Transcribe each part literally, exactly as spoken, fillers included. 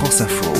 France Info.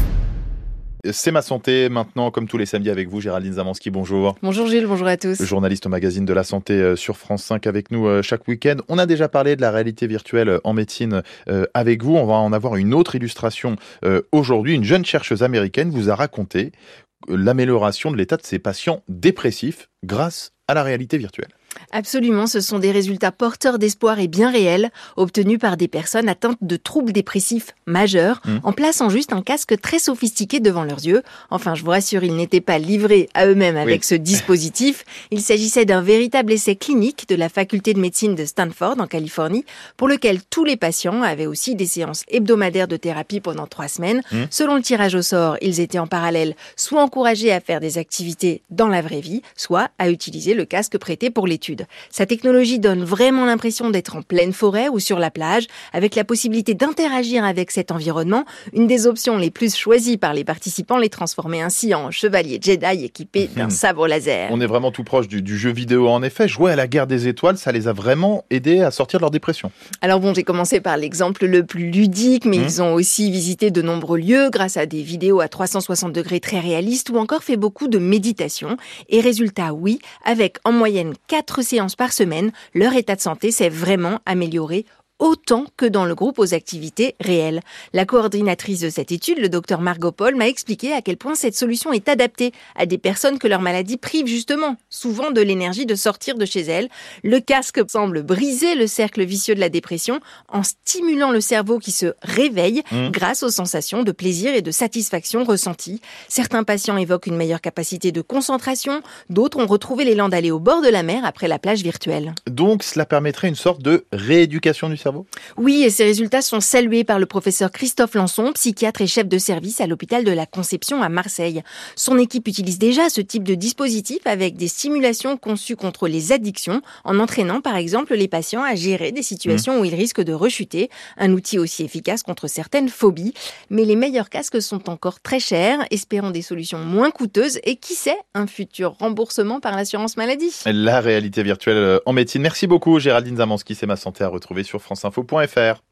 C'est ma santé maintenant, comme tous les samedis avec vous, Géraldine Zamanski, bonjour. Bonjour Gilles, bonjour à tous. Journaliste au magazine de la santé sur France cinq avec nous chaque week-end. On a déjà parlé de la réalité virtuelle en médecine avec vous. On va en avoir une autre illustration aujourd'hui. Une jeune chercheuse américaine vous a raconté l'amélioration de l'état de ses patients dépressifs grâce à la réalité virtuelle. Absolument, ce sont des résultats porteurs d'espoir et bien réels, obtenus par des personnes atteintes de troubles dépressifs majeurs, mmh. en plaçant juste un casque très sophistiqué devant leurs yeux. Enfin, je vous rassure, ils n'étaient pas livrés à eux-mêmes avec oui. ce dispositif. Il s'agissait d'un véritable essai clinique de la faculté de médecine de Stanford, en Californie, pour lequel tous les patients avaient aussi des séances hebdomadaires de thérapie pendant trois semaines. Mmh. Selon le tirage au sort, ils étaient en parallèle soit encouragés à faire des activités dans la vraie vie, soit à utiliser le casque prêté pour l'étude. Sa technologie donne vraiment l'impression d'être en pleine forêt ou sur la plage, avec la possibilité d'interagir avec cet environnement. Une des options les plus choisies par les participants les transformait ainsi en chevalier Jedi équipé d'un mmh. sabre laser. On est vraiment tout proche du, du jeu vidéo en effet. Jouer à la guerre des étoiles, ça les a vraiment aidés à sortir de leur dépression. Alors bon, j'ai commencé par l'exemple le plus ludique, mais mmh. ils ont aussi visité de nombreux lieux grâce à des vidéos à trois cent soixante degrés très réalistes ou encore fait beaucoup de méditation. Et résultat, oui, avec en moyenne quatre séances par semaine, leur état de santé s'est vraiment amélioré autant que dans le groupe aux activités réelles. La coordinatrice de cette étude, le docteur Margot Paul, m'a expliqué à quel point cette solution est adaptée à des personnes que leur maladie prive justement souvent de l'énergie de sortir de chez elles. Le casque semble briser le cercle vicieux de la dépression en stimulant le cerveau qui se réveille mmh. grâce aux sensations de plaisir et de satisfaction ressenties. Certains patients évoquent une meilleure capacité de concentration, d'autres ont retrouvé l'élan d'aller au bord de la mer après la plage virtuelle. Donc cela permettrait une sorte de rééducation du cerveau ? Oui, et ces résultats sont salués par le professeur Christophe Lançon, psychiatre et chef de service à l'hôpital de la Conception à Marseille. Son équipe utilise déjà ce type de dispositif avec des stimulations conçues contre les addictions, en entraînant par exemple les patients à gérer des situations mmh. où ils risquent de rechuter. Un outil aussi efficace contre certaines phobies. Mais les meilleurs casques sont encore très chers, espérons des solutions moins coûteuses et qui sait, un futur remboursement par l'assurance maladie. La réalité virtuelle en médecine. Merci beaucoup Géraldine Zamanski, c'est ma santé à retrouver sur France info point f r.